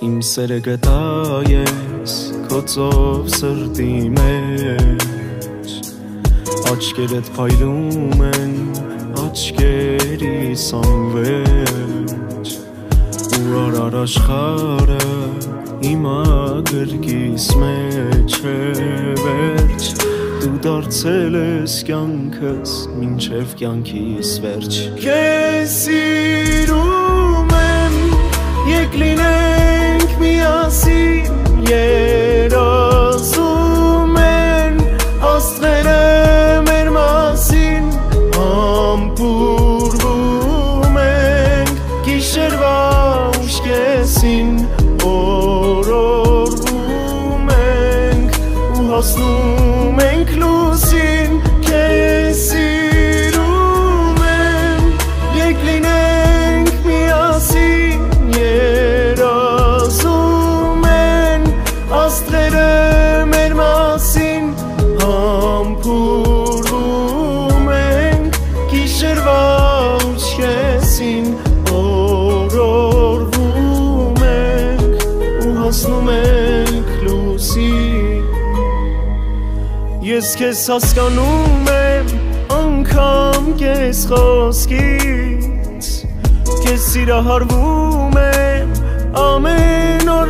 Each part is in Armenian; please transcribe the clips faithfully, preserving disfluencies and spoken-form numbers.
իմ սերը գտա ես քո ծով սրտի մեջ, աչքերդ փայլում են աչքերիս անվերջ, ու արար աշխարը իմա գրկիս մեջ է վերջ, դու դարձել ես կյանքս մինչև կյանքիս վերջ։ Քեզ սիրում եմ, եկ լինենք միասին, երազում են աստղերը մեր մասին, համբուրվում ենք գիշերվա ուշքեսին, օրորվում ենք ու հասնում ենք լուսին։ Քեզ սիրում եմ, եկ լինենք միասին, երազում են աստղերը մեր մասին, համբուրվում ենք գիշերվա ուշքեսին, օրորվում ենք ու հասնում ենք լուսին։ Ես քեզ հասկանում եմ անգամ քեզ խոսքից, քեզ սիրահարվում եմ ամեն օր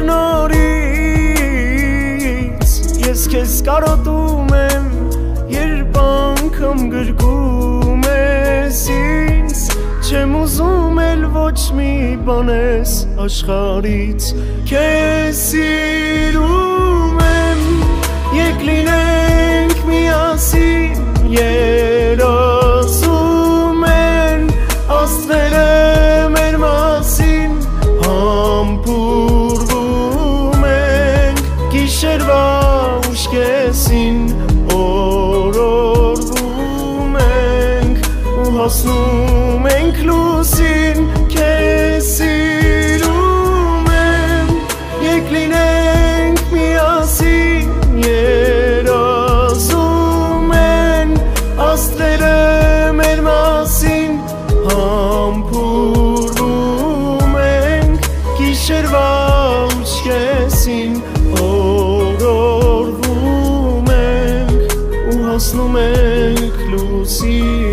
նորից, ես քեզ կարոտում եմ երբ անգամ գրկում ես ինձ, չեմ ուզում էլ ոչ մի բան ես աշխարից։ Քեզ սիրում եմ, եկ լինենք միասին, երազում են աստղերը մեր մասին, համբուրվում ենք գիշերվա ուշքեսին, օրորվում ենք ու հասնում ենք լուսին։ Քեզ սիրում եմ, եկ լինենք միասին, երազում են աստղերը մեր մասին, համբուրվում ենք գիշերվա ուշքեսին, օրորվում ենք ու հասնում ենք լուսին։